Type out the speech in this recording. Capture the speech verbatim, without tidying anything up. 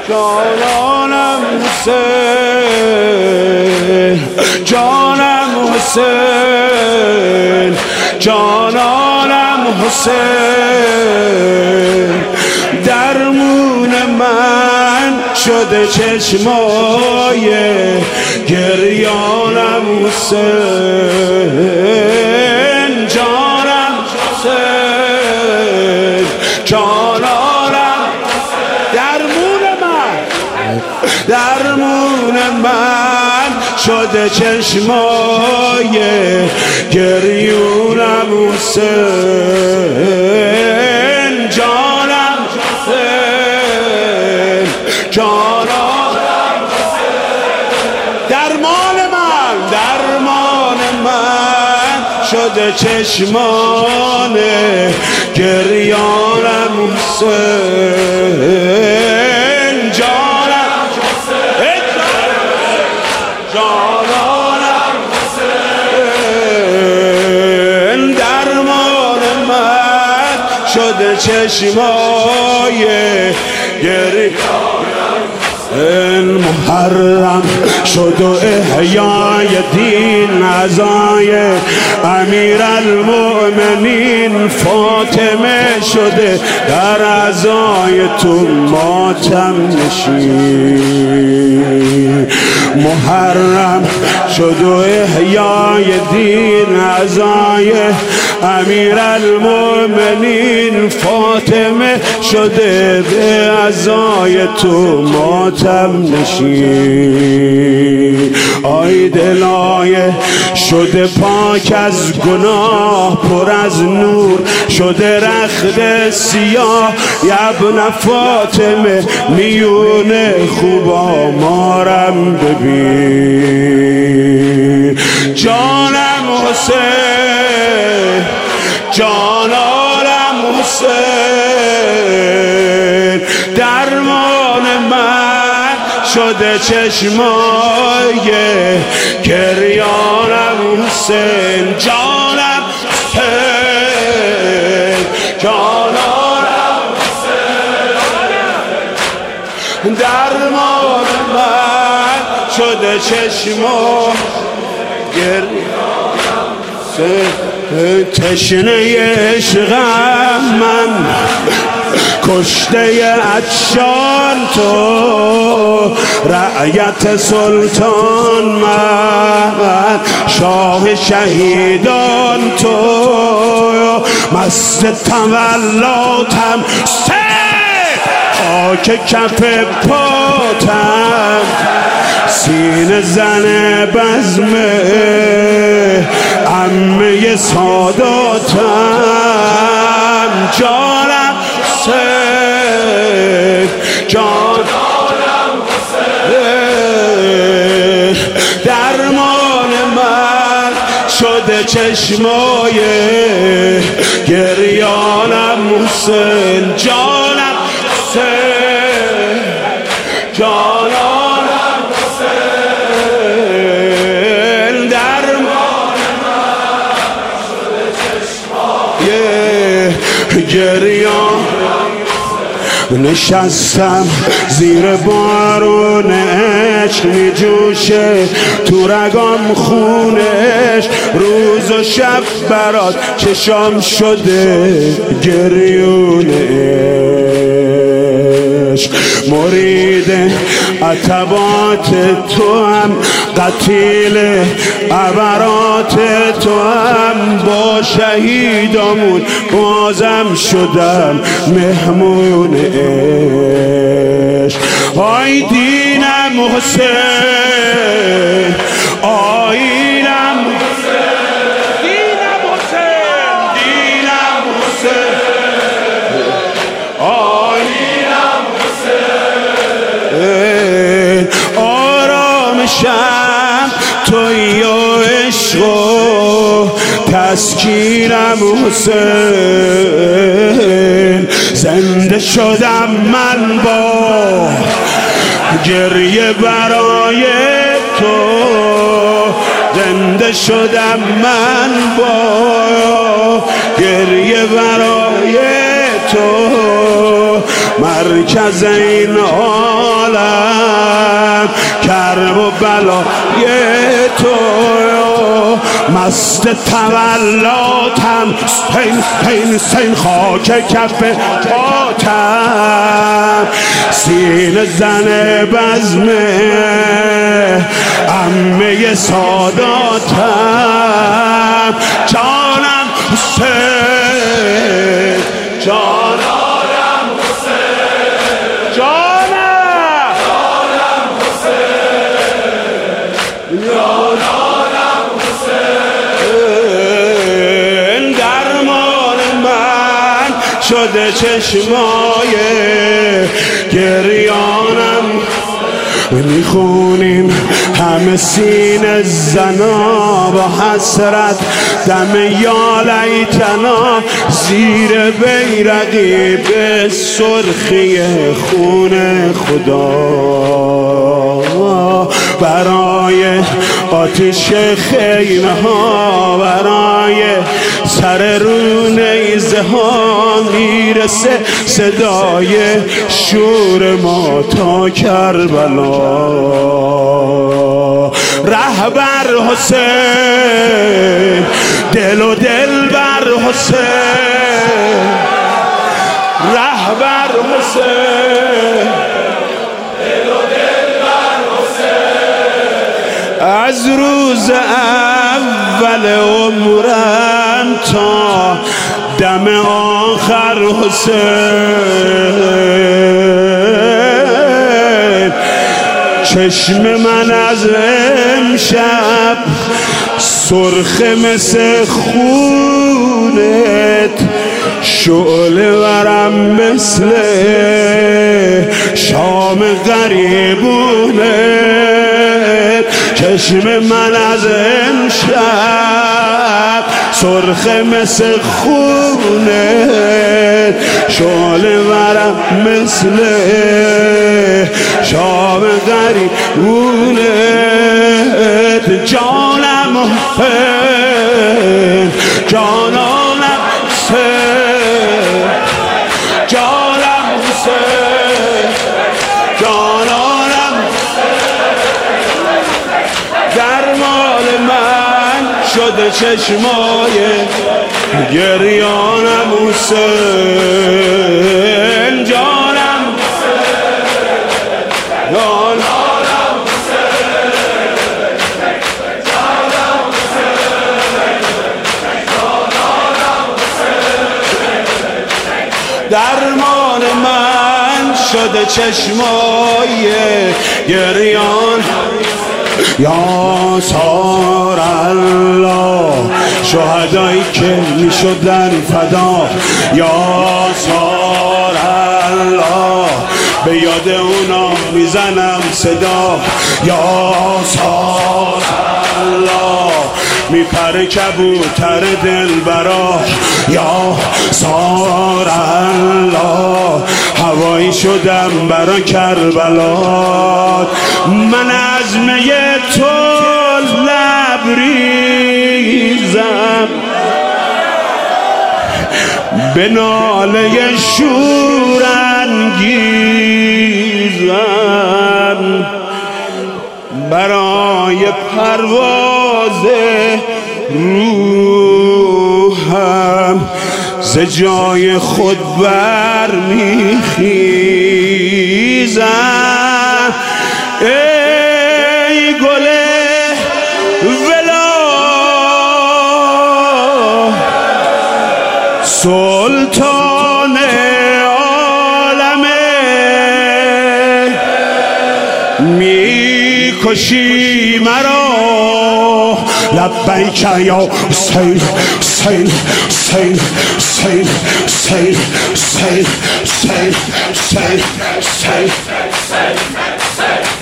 جانانم حسین، جانم حسین، جانانم حسین. درمون من شده چشمای گریانم حسین، جانم حسین، جانانم درمون من، درمون من شده چشمای گریونم حسین، جانم حسین، جانانم درمان من، درمان من شده چشمان گریانم حسین، جانم جانانم حسین. درمان من شده چشمای گریانم حسین. محرم شد و احیای دین عزای امیرالمؤمنین فاطمه شده در عزای تو ماتم نشین. محرم شد و احیای دین عزای امیرالمؤمنین فاطمه شده به عزای تو ماتم نشین. آی دلای شده پاک از گناه، پر از نور شده رخت سیاه. ابن فاطمه میونه خوبا مارم ببین. جانم حسین، جانانم حسین. درمان من شده چشمای گریانم حسین، جانم حسین، جانانم حسین. درمان من شده چشمای گریانم حسین. تشنه عشقم من، کشته عطشان تو، رعیت سلطان من، شاه شهیدان تو، مست تولاتم سه خاک کف پاتم، سینه زن بزمه عمه ساداتم. جانم حسین، جانانم حسین. درمان من شده چشمای گریانم حسین، جانم حسین، جانانم حسین. درمان من شده چشمای گریان. نشستم زیر بارون عشق می جوشه تو رگام خونش، روز و شب برات چشام شده گریون عشق. مرید عتبات تو هم، قتیل عبرات تو هم، با شهیدامون بازم شدم مهمون عشق. آی دینم حسین، آیینم حسین، دینم حسین، دینم حسین، آیینم حسین. آرامشم توی و عشق و تسکینم حسین. زنده شدم من با گریه برای تو، زنده شدم من با گریه برای تو. مرکز این عالم، کرب و بلای تو مست تولاتم، سین سین سین خاک کف پاتم، سینه زن بزمه عمه ساداتم، جانم حسین، جانم حسین، جانم جانم حسین، جانم حسین، درمان من شده چشمای گریانم، میخونیم همه سینه زنا با حسرت دم یا لیتنا، زیر بیرقی به سرخی خون خدا، برای آتش خیمه ها، برای سر رو نیزه ها میرسه صدای شور ما تا کربلا. رهبر حسین، دل و دل بر حسین، رهبر حسین، دل و دل بر حسین، از روز اول عمرم تا دم آخر حسین، چشم من از امشب سرخ مثل خونت، شعله ورم مثل شام غریبونت، چشم من از امشب سرخ مثل خونت، شعله ورم مثل شام غریبونت، جانم حسین، جانم حسین، جانم حسین، جانم درمان من شده چشمای گریانم حسین، جانم جانم درمان من شده چشمای گریان. یا سار الله شهدایی که می شدن فدا، یا سار الله به یاد اونا میزنم صدا، یا سار الله میپره کبوتر دلبرا، یا سار الله هوایی شدم برا کربلا، من از می تو لبریزم، به ناله شورانگیزم، برای پرواز روحم ز جای خود برمیخیزم. ای گل ولا سلطان عالمه، میکشی مرا لبیک یا حسین، حسین، حسین، حسین، حسین، حسین، حسین، حسین، حسین.